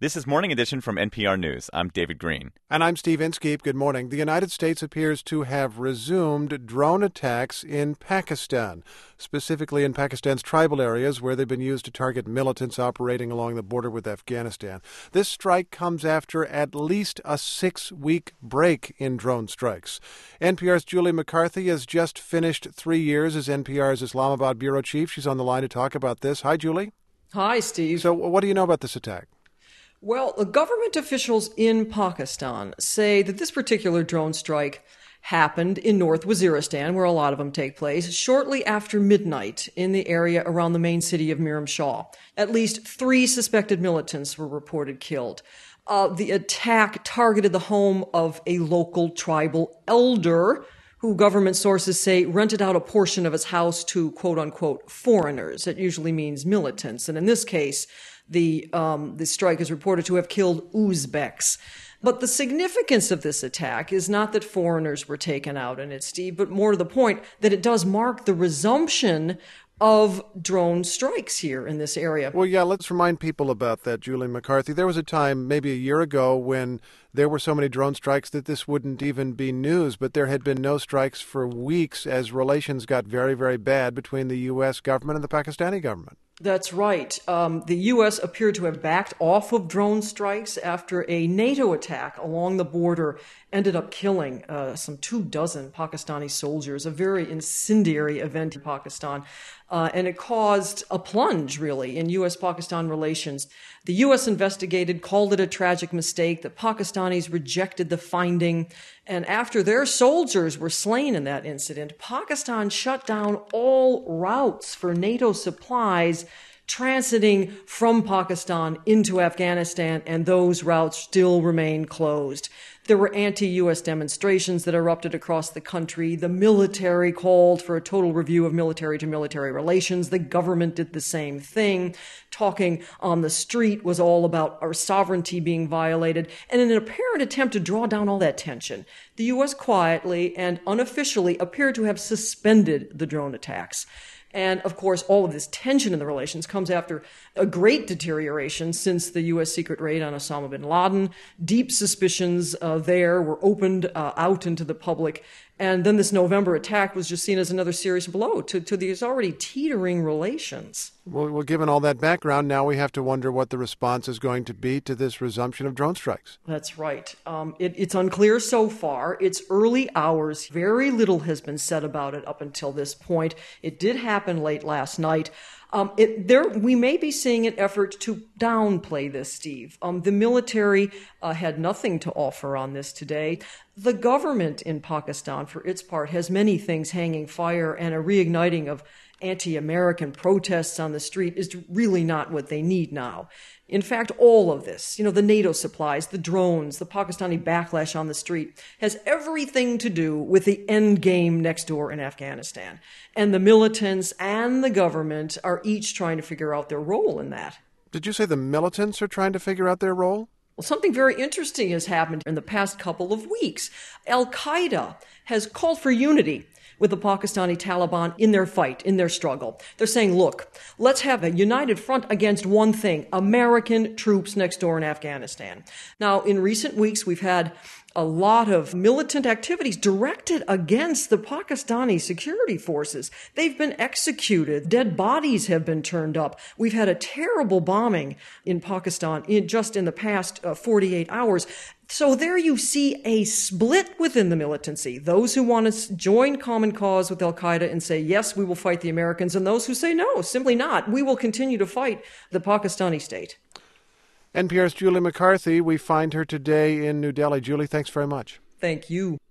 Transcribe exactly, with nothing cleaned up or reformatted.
This is Morning Edition from N P R News. I'm David Green. And I'm Steve Inskeep. Good morning. The United States appears to have resumed drone attacks in Pakistan, specifically in Pakistan's tribal areas where they've been used to target militants operating along the border with Afghanistan. This strike comes after at least a six-week break in drone strikes. N P R's Julie McCarthy has just finished three years as N P R's Islamabad bureau chief. She's on the line to talk about this. Hi, Julie. Hi, Steve. So what do you know about this attack? Well, the government officials in Pakistan say that this particular drone strike happened in North Waziristan, where a lot of them take place, shortly after midnight in the area around the main city of Miram Shah. At least three suspected militants were reported killed. Uh, the attack targeted the home of a local tribal elder who government sources say rented out a portion of his house to quote-unquote foreigners. It usually means militants. And in this case, the um, the strike is reported to have killed Uzbeks. But the significance of this attack is not that foreigners were taken out in it, Steve, but more to the point that it does mark the resumption of drone strikes here in this area. Well, yeah, let's remind people about that, Julie McCarthy. There was a time, maybe a year ago, when there were so many drone strikes that this wouldn't even be news, but there had been no strikes for weeks as relations got very, very bad between the U S government and the Pakistani government. That's right. Um, the U S appeared to have backed off of drone strikes after a NATO attack along the border ended up killing uh, some two dozen Pakistani soldiers, a very incendiary event in Pakistan. Uh, and it caused a plunge, really, in U S Pakistan relations. The U S investigated, called it a tragic mistake. The Pakistanis rejected the finding. And after their soldiers were slain in that incident, Pakistan shut down all routes for NATO supplies transiting from Pakistan into Afghanistan, and those routes still remain closed. There were anti-U S demonstrations that erupted across the country. The military called for a total review of military-to-military relations. The government did the same thing. Talking on the street was all about our sovereignty being violated. And in an apparent attempt to draw down all that tension, the U S quietly and unofficially appeared to have suspended the drone attacks. And, of course, all of this tension in the relations comes after a great deterioration since the U S secret raid on Osama bin Laden. Deep suspicions uh, there were opened uh, out into the public. And then this November attack was just seen as another serious blow to, to these already teetering relations. Well, well, given all that background, now we have to wonder what the response is going to be to this resumption of drone strikes. That's right. Um, it, it's unclear so far. It's early hours. Very little has been said about it up until this point. It did happen late last night. Um, it, there, we may be seeing an effort to downplay this, Steve. Um, the military uh, had nothing to offer on this today. The government in Pakistan, for its part, has many things hanging fire, and a reigniting of anti-American protests on the street is really not what they need now. In fact, all of this, you know, the NATO supplies, the drones, the Pakistani backlash on the street, has everything to do with the end game next door in Afghanistan. And the militants and the government are each trying to figure out their role in that. Did you say the militants are trying to figure out their role? Well, something very interesting has happened in the past couple of weeks. Al-Qaeda has called for unity with the Pakistani Taliban in their fight, in their struggle. They're saying, look, let's have a united front against one thing, American troops next door in Afghanistan. Now, in recent weeks, we've had a lot of militant activities directed against the Pakistani security forces. They've been executed. Dead bodies have been turned up. We've had a terrible bombing in Pakistan in just in the past uh, forty-eight hours. So there you see a split within the militancy. Those who want to join common cause with al-Qaeda and say, yes, we will fight the Americans, and those who say, no, simply not. We will continue to fight the Pakistani state. N P R's Julie McCarthy. We find her today in New Delhi. Julie, thanks very much. Thank you.